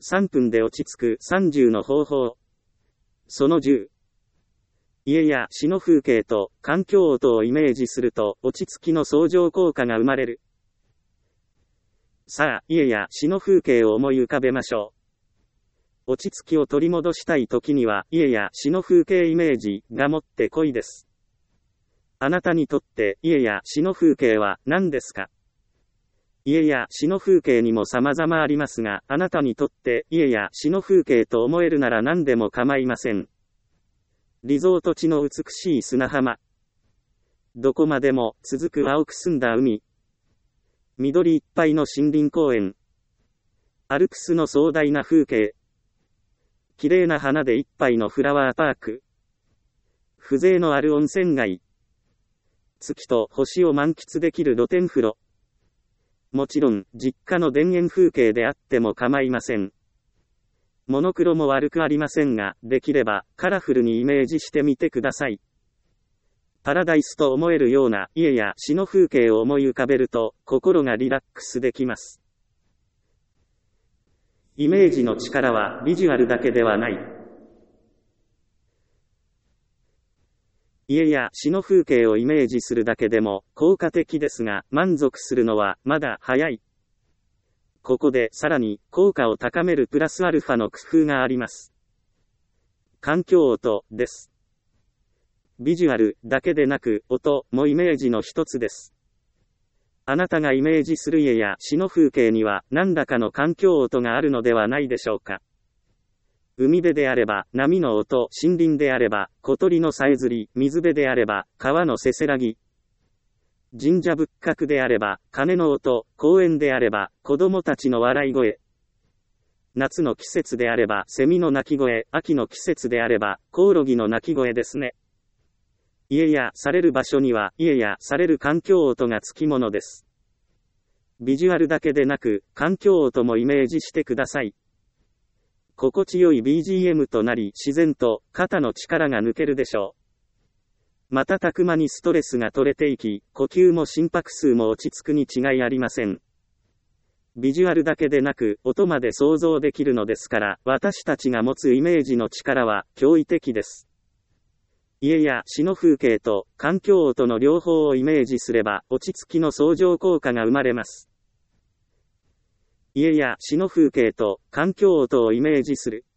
3分で落ち着く30の方法。その10。家や詩の風景と環境音をイメージすると落ち着きの相乗効果が生まれる。さあ、家や詩の風景を思い浮かべましょう。落ち着きを取り戻したい時には家や詩の風景イメージがもってこいです。あなたにとって家や詩の風景は何ですか？家や詩の風景にも様々ありますが、あなたにとって家や詩の風景と思えるなら何でも構いません。リゾート地の美しい砂浜。どこまでも続く青く澄んだ海。緑いっぱいの森林公園。アルプスの壮大な風景。綺麗な花でいっぱいのフラワーパーク。風情のある温泉街。月と星を満喫できる露天風呂。もちろん、実家の田園風景であっても構いません。モノクロも悪くありませんが、できれば、カラフルにイメージしてみてください。パラダイスと思えるような家や詩の風景を思い浮かべると、心がリラックスできます。イメージの力はビジュアルだけではない。家や詩の風景をイメージするだけでも効果的ですが、満足するのはまだ早い。ここでさらに効果を高めるプラスアルファの工夫があります。環境音です。ビジュアルだけでなく音もイメージの一つです。あなたがイメージする家や詩の風景には何らかの環境音があるのではないでしょうか。海辺であれば波の音、森林であれば小鳥のさえずり、水辺であれば川のせせらぎ、神社仏閣であれば鐘の音、公園であれば子供たちの笑い声、夏の季節であればセミの鳴き声、秋の季節であればコオロギの鳴き声ですね。家やされる場所には家やされる環境音がつきものです。ビジュアルだけでなく環境音もイメージしてください。心地よい BGM となり自然と肩の力が抜けるでしょう。瞬く間にストレスが取れていき、呼吸も心拍数も落ち着くに違いありません。ビジュアルだけでなく音まで想像できるのですから、私たちが持つイメージの力は驚異的です。家や詩の風景と環境音の両方をイメージすれば落ち着きの相乗効果が生まれます。家や詩の風景と環境音をイメージする。